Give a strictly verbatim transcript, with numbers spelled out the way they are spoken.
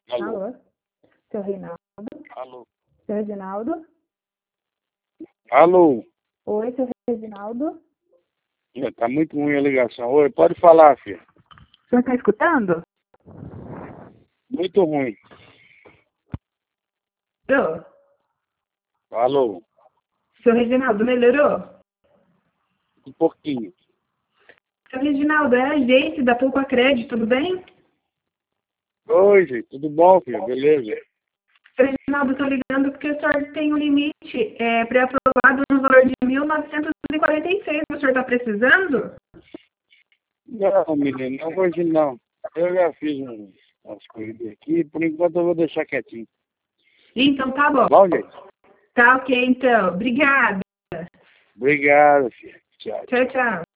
Alô? Alô? Seu Reinaldo? Alô? Seu Reginaldo? Alô? Oi, seu Reginaldo? É, tá muito ruim a ligação. Oi, pode falar, filha. O senhor está escutando? Muito ruim. Alô? Alô? Seu Reginaldo, melhorou? Um pouquinho. Seu Reginaldo, é a gente da Pouco Crédito, tudo bem? Oi, gente. Tudo bom, filha? Beleza? Seu Reginaldo, estou ligando porque o senhor tem um limite é, pré-aprovado no valor de mil novecentos e quarenta e seis. O senhor está precisando? Não, menino, não hoje não. Eu já fiz um- umas coisas aqui. Por enquanto eu vou deixar quietinho. Então tá Tá bom. bom, gente? Tá ok, então. Obrigada. Obrigado, filha. Tchau. Tchau, tchau.